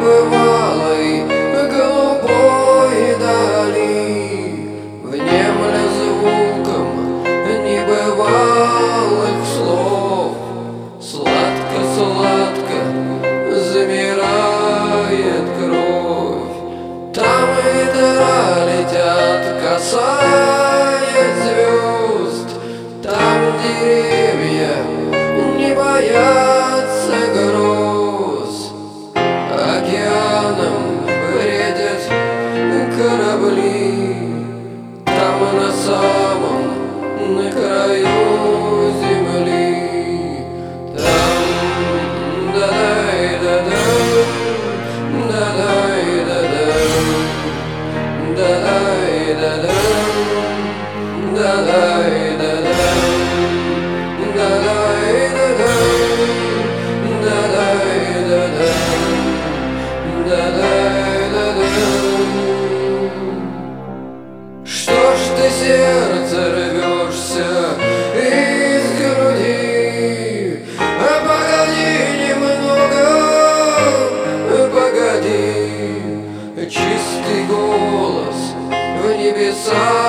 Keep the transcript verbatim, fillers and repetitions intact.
небывалой голубой дали, внемля звуком небывалых слов. Сладко-сладко замирает кровь, там ветра летят, касаясь звезд, там деревья не боятся гроз. Океаном бредят корабли, там на самом, на краю земли. Там да-дай-да-дам, да-дай-да-дам, да-дай-да-дам, да-дай-да-дам, что ж ты, сердце, рвешься из груди? А погоди немного, погоди. Чистый голос в небесах